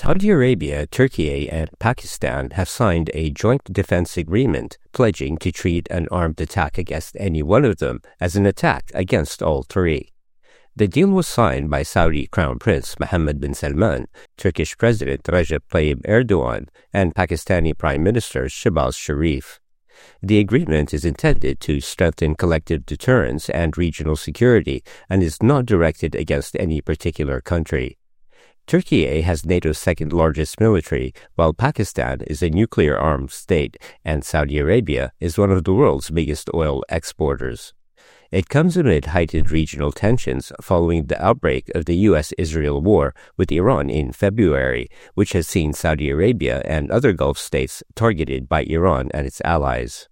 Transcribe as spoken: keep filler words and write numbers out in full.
Saudi Arabia, Turkey, and Pakistan have signed a joint defense agreement pledging to treat an armed attack against any one of them as an attack against all three. The deal was signed by Saudi Crown Prince Mohammed bin Salman, Turkish President Recep Tayyip Erdogan, and Pakistani Prime Minister Shehbaz Sharif. The agreement is intended to strengthen collective deterrence and regional security and is not directed against any particular country. Turkey has NATO's second-largest military, while Pakistan is a nuclear-armed state, and Saudi Arabia is one of the world's biggest oil exporters. It comes amid heightened regional tensions following the outbreak of the U S Israel war with Iran in February, which has seen Saudi Arabia and other Gulf states targeted by Iran and its allies.